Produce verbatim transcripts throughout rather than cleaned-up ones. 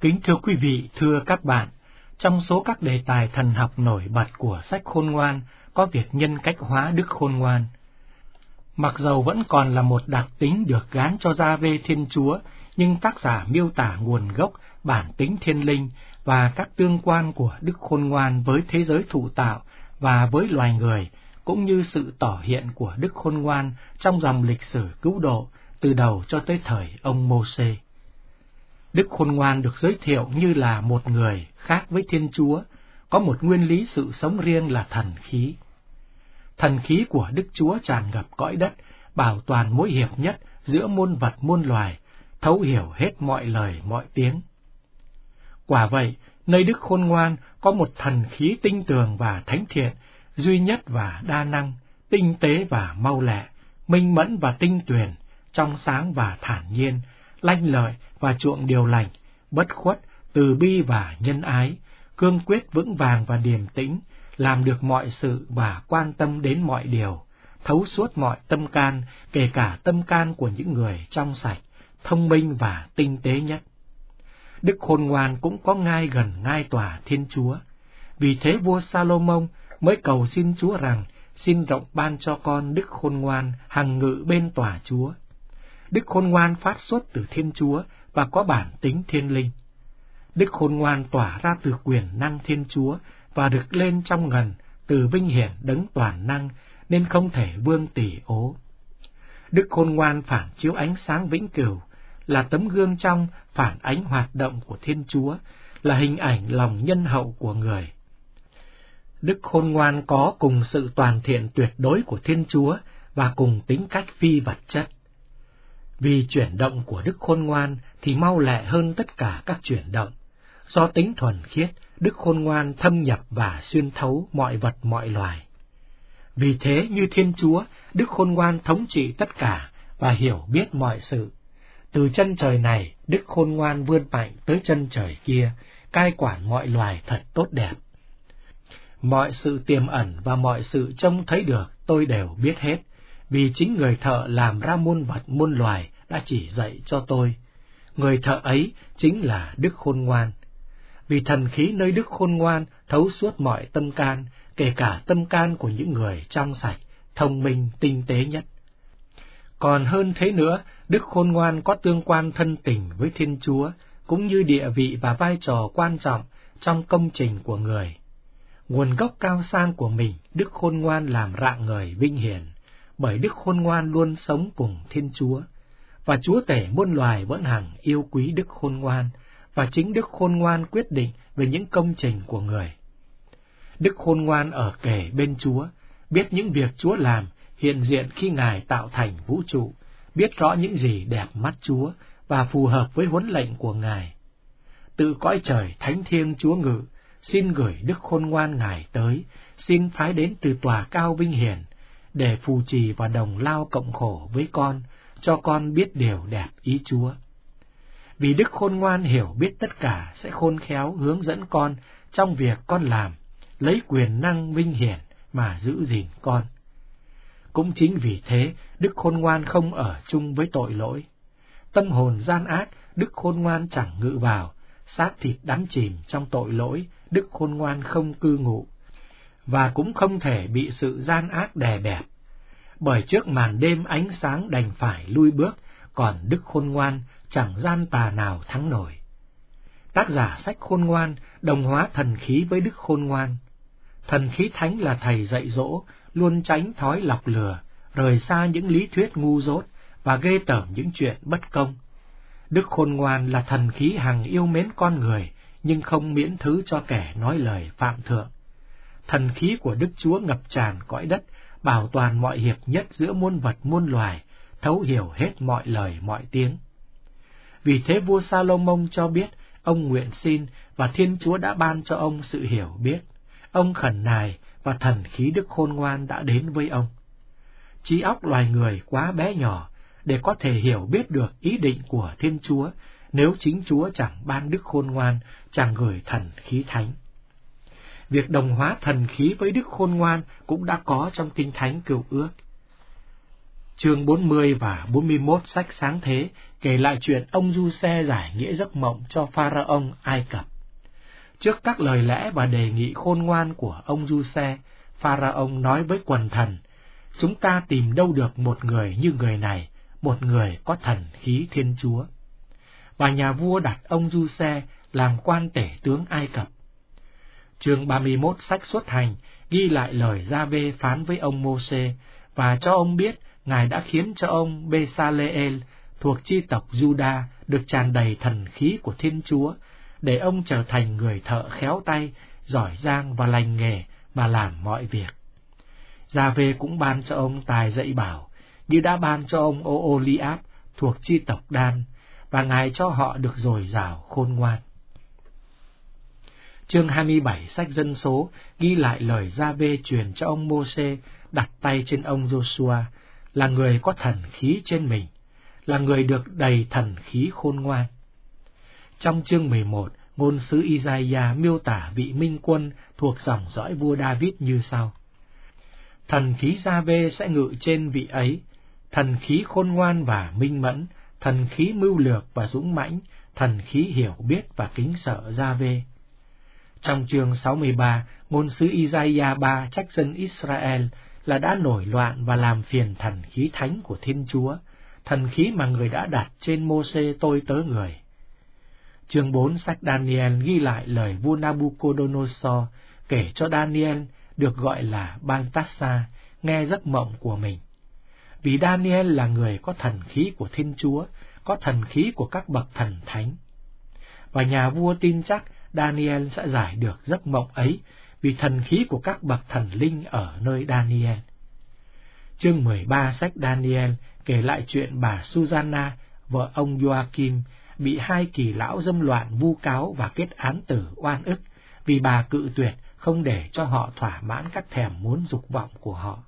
Kính thưa quý vị, thưa các bạn, trong số các đề tài thần học nổi bật của sách Khôn Ngoan có việc nhân cách hóa Đức Khôn Ngoan. Mặc dầu vẫn còn là một đặc tính được gán cho Gia-vê Thiên Chúa, nhưng tác giả miêu tả nguồn gốc, bản tính thiên linh và các tương quan của Đức Khôn Ngoan với thế giới thụ tạo và với loài người, cũng như sự tỏ hiện của Đức Khôn Ngoan trong dòng lịch sử cứu độ từ đầu cho tới thời ông Mô-sê. Đức Khôn Ngoan được giới thiệu như là một người khác với Thiên Chúa, có một nguyên lý sự sống riêng là thần khí. Thần khí của Đức Chúa tràn ngập cõi đất, bảo toàn mối hiệp nhất giữa muôn vật muôn loài, thấu hiểu hết mọi lời mọi tiếng. Quả vậy, nơi Đức Khôn Ngoan có một thần khí tinh tường và thánh thiện, duy nhất và đa năng, tinh tế và mau lẹ, minh mẫn và tinh tuyền, trong sáng và thản nhiên, lanh lợi và chuộng điều lành, bất khuất, từ bi và nhân ái, cương quyết vững vàng và điềm tĩnh, làm được mọi sự và quan tâm đến mọi điều, thấu suốt mọi tâm can, kể cả tâm can của những người trong sạch, thông minh và tinh tế nhất. Đức Khôn Ngoan cũng có ngai gần ngai tòa Thiên Chúa. Vì thế vua Sa-lô-mông mới cầu xin Chúa rằng xin rộng ban cho con Đức Khôn Ngoan hằng ngự bên tòa Chúa. Đức Khôn Ngoan phát xuất từ Thiên Chúa và có bản tính thiên linh. Đức Khôn Ngoan tỏa ra từ quyền năng Thiên Chúa và rực lên trong ngần từ vinh hiển đấng toàn năng, nên không thể vương tỉ ố. Đức Khôn Ngoan phản chiếu ánh sáng vĩnh cửu, là tấm gương trong phản ánh hoạt động của Thiên Chúa, là hình ảnh lòng nhân hậu của người. Đức Khôn Ngoan có cùng sự toàn thiện tuyệt đối của Thiên Chúa và cùng tính cách phi vật chất. Vì chuyển động của Đức Khôn Ngoan thì mau lẹ hơn tất cả các chuyển động. Do tính thuần khiết, Đức Khôn Ngoan thâm nhập và xuyên thấu mọi vật mọi loài. Vì thế như Thiên Chúa, Đức Khôn Ngoan thống trị tất cả và hiểu biết mọi sự. Từ chân trời này, Đức Khôn Ngoan vươn mạnh tới chân trời kia, cai quản mọi loài thật tốt đẹp. Mọi sự tiềm ẩn và mọi sự trông thấy được tôi đều biết hết, vì chính người thợ làm ra muôn vật muôn loài đã chỉ dạy cho tôi. Người thợ ấy chính là Đức Khôn Ngoan. Vì thần khí nơi Đức Khôn Ngoan thấu suốt mọi tâm can, kể cả tâm can của những người trong sạch, thông minh, tinh tế nhất. Còn hơn thế nữa, Đức Khôn Ngoan có tương quan thân tình với Thiên Chúa, cũng như địa vị và vai trò quan trọng trong công trình của người. Nguồn gốc cao sang của mình, Đức Khôn Ngoan làm rạng ngời vinh hiển, bởi Đức Khôn Ngoan luôn sống cùng Thiên Chúa, và Chúa tể muôn loài vẫn hằng yêu quý Đức Khôn Ngoan, và chính Đức Khôn Ngoan quyết định về những công trình của người. Đức Khôn Ngoan ở kề bên Chúa, biết những việc Chúa làm, hiện diện khi Ngài tạo thành vũ trụ, biết rõ những gì đẹp mắt Chúa và phù hợp với huấn lệnh của Ngài. Tự cõi trời thánh thiêng Chúa ngự, xin gửi Đức Khôn Ngoan Ngài tới, xin phái đến từ tòa cao vinh hiển, để phù trì và đồng lao cộng khổ với con, cho con biết điều đẹp ý Chúa. Vì Đức Khôn Ngoan hiểu biết tất cả sẽ khôn khéo hướng dẫn con trong việc con làm, lấy quyền năng vinh hiển mà giữ gìn con. Cũng chính vì thế, Đức Khôn Ngoan không ở chung với tội lỗi. Tâm hồn gian ác, Đức Khôn Ngoan chẳng ngự vào, xác thịt đắm chìm trong tội lỗi, Đức Khôn Ngoan không cư ngụ, và cũng không thể bị sự gian ác đè bẹp. Bởi trước màn đêm ánh sáng đành phải lui bước, còn Đức Khôn Ngoan chẳng gian tà nào thắng nổi. Tác giả sách Khôn Ngoan đồng hóa thần khí với Đức Khôn Ngoan. Thần khí thánh là thầy dạy dỗ, luôn tránh thói lọc lừa, rời xa những lý thuyết ngu dốt và ghê tởm những chuyện bất công. Đức Khôn Ngoan là thần khí hằng yêu mến con người, nhưng không miễn thứ cho kẻ nói lời phạm thượng. Thần khí của Đức Chúa ngập tràn cõi đất, bảo toàn mọi hiệp nhất giữa muôn vật muôn loài, thấu hiểu hết mọi lời mọi tiếng. Vì thế vua Sa-lô-mông cho biết, ông nguyện xin và Thiên Chúa đã ban cho ông sự hiểu biết. Ông khẩn nài và thần khí Đức Khôn Ngoan đã đến với ông. Trí óc loài người quá bé nhỏ để có thể hiểu biết được ý định của Thiên Chúa, nếu chính Chúa chẳng ban Đức Khôn Ngoan, chẳng gửi thần khí thánh. Việc đồng hóa thần khí với Đức Khôn Ngoan cũng đã có trong Kinh Thánh Cựu Ước. Chương bốn mươi và bốn mươi mốt sách Sáng Thế kể lại chuyện ông Giuse giải nghĩa giấc mộng cho Pharaoh Ai Cập. Trước các lời lẽ và đề nghị khôn ngoan của ông Giuse, Pharaoh nói với quần thần: chúng ta tìm đâu được một người như người này, một người có thần khí Thiên Chúa. Và nhà vua đặt ông Giuse làm quan tể tướng Ai Cập. Chương ba mươi mốt sách Xuất Hành ghi lại lời Gia-vê phán với ông Mô-sê và cho ông biết Ngài đã khiến cho ông Bê-sa-lê-ên thuộc chi tộc Giu-đa được tràn đầy thần khí của Thiên Chúa, để ông trở thành người thợ khéo tay, giỏi giang và lành nghề mà làm mọi việc. Gia-vê cũng ban cho ông tài dạy bảo, như đã ban cho ông Ô-ô-li-áp thuộc chi tộc Đan, và Ngài cho họ được dồi dào khôn ngoan. Chương hai mươi bảy sách Dân số ghi lại lời Gia-vê truyền cho ông Mô-sê đặt tay trên ông Giô-xua, là người có thần khí trên mình, là người được đầy thần khí khôn ngoan. Trong chương mười một, ngôn sứ Isaiah miêu tả vị minh quân thuộc dòng dõi vua David như sau: thần khí Gia-vê sẽ ngự trên vị ấy, thần khí khôn ngoan và minh mẫn, thần khí mưu lược và dũng mãnh, thần khí hiểu biết và kính sợ Gia-vê. Trong chương sáu mươi ba, ngôn sứ Isaiah ba trách dân Israel là đã nổi loạn và làm phiền thần khí thánh của Thiên Chúa, thần khí mà người đã đặt trên Mô-sê tôi tớ người. Chương bốn sách Daniel ghi lại lời vua Nabucodonosor kể cho Daniel, được gọi là Baltasa, nghe giấc mộng của mình. Vì Daniel là người có thần khí của Thiên Chúa, có thần khí của các bậc thần thánh. Và nhà vua tin chắc Daniel sẽ giải được giấc mộng ấy, vì thần khí của các bậc thần linh ở nơi Daniel. Chương mười ba sách Daniel kể lại chuyện bà Susanna, vợ ông Joachim, bị hai kỳ lão dâm loạn vu cáo và kết án tử oan ức, vì bà cự tuyệt không để cho họ thỏa mãn các thèm muốn dục vọng của họ.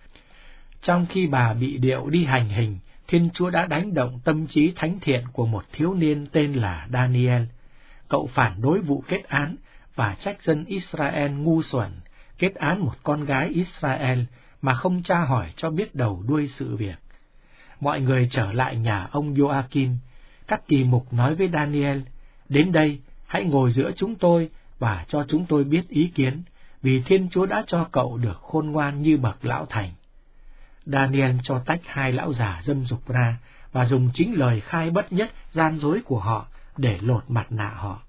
Trong khi bà bị điệu đi hành hình, Thiên Chúa đã đánh động tâm trí thánh thiện của một thiếu niên tên là Daniel. Cậu phản đối vụ kết án và trách dân Israel ngu xuẩn, kết án một con gái Israel mà không tra hỏi cho biết đầu đuôi sự việc. Mọi người trở lại nhà ông Joachim. Các kỳ mục nói với Daniel: đến đây, hãy ngồi giữa chúng tôi và cho chúng tôi biết ý kiến, vì Thiên Chúa đã cho cậu được khôn ngoan như bậc lão thành. Daniel cho tách hai lão già dâm dục ra và dùng chính lời khai bất nhất gian dối của họ để lột mặt nạ họ.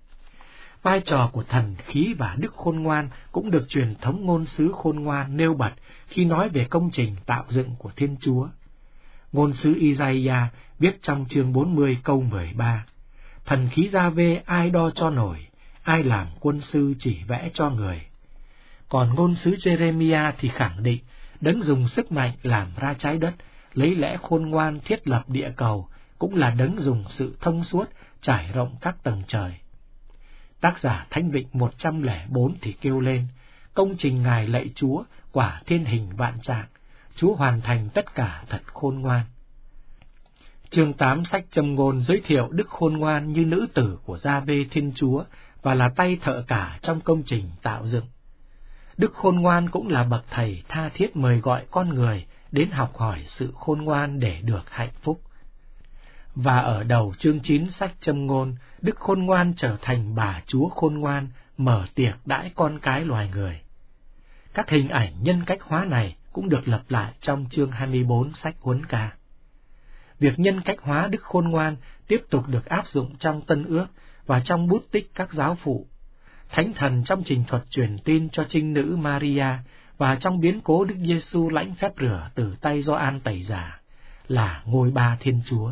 Vai trò của thần khí và đức khôn ngoan cũng được truyền thống ngôn sứ khôn ngoan nêu bật khi nói về công trình tạo dựng của Thiên Chúa. Ngôn sứ Isaiah viết trong chương bốn mươi câu mười ba: thần khí Gia-vê ai đo cho nổi, ai làm quân sư chỉ vẽ cho người. Còn ngôn sứ Jeremiah thì khẳng định Đấng dùng sức mạnh làm ra trái đất, lấy lẽ khôn ngoan thiết lập địa cầu, cũng là Đấng dùng sự thông suốt trải rộng các tầng trời. Tác giả Thánh Vịnh một trăm lẻ bốn thì kêu lên: công trình Ngài lạy Chúa, quả thiên hình vạn trạng, Chúa hoàn thành tất cả thật khôn ngoan. Chương tám sách Châm ngôn giới thiệu đức khôn ngoan như nữ tử của Gia-vê Thiên Chúa và là tay thợ cả trong công trình tạo dựng. Đức khôn ngoan cũng là bậc thầy tha thiết mời gọi con người đến học hỏi sự khôn ngoan để được hạnh phúc. Và ở đầu chương chín sách Châm ngôn, đức khôn ngoan trở thành bà Chúa khôn ngoan mở tiệc đãi con cái loài người. Các hình ảnh nhân cách hóa này cũng được lặp lại trong chương hai mươi bốn sách Huấn Ca. Việc nhân cách hóa đức khôn ngoan tiếp tục được áp dụng trong Tân Ước và trong bút tích các giáo phụ. Thánh thần trong trình thuật truyền tin cho trinh nữ Maria và trong biến cố Đức Giêsu lãnh phép rửa từ tay Gioan Tẩy Giả là ngôi ba Thiên Chúa.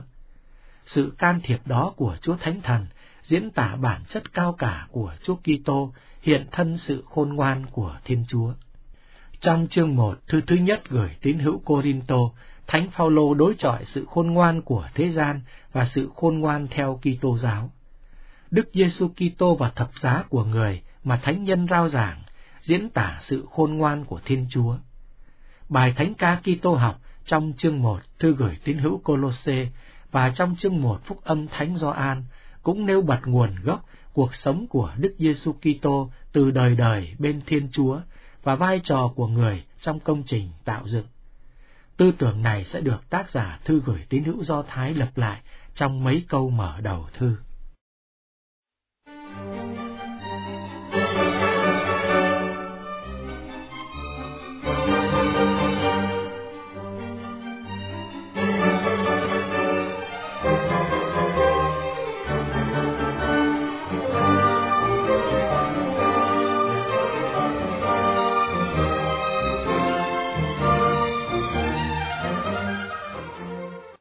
Sự can thiệp đó của Chúa Thánh Thần diễn tả bản chất cao cả của Chúa Kitô, hiện thân sự khôn ngoan của Thiên Chúa. Trong chương một thư thứ nhất gửi tín hữu Cô-rin-tô, Thánh Phao-lô đối chọi sự khôn ngoan của thế gian và sự khôn ngoan theo Kitô giáo. Đức Giêsu Kitô và thập giá của người mà thánh nhân rao giảng diễn tả sự khôn ngoan của Thiên Chúa. Bài thánh ca Kitô học trong chương một thư gửi tín hữu Cô-lô-sê và trong chương một phúc âm Thánh Gioan cũng nêu bật nguồn gốc cuộc sống của Đức Giêsu Kitô từ đời đời bên Thiên Chúa và vai trò của người trong công trình tạo dựng. Tư tưởng này sẽ được tác giả thư gửi tín hữu Do Thái lặp lại trong mấy câu mở đầu thư.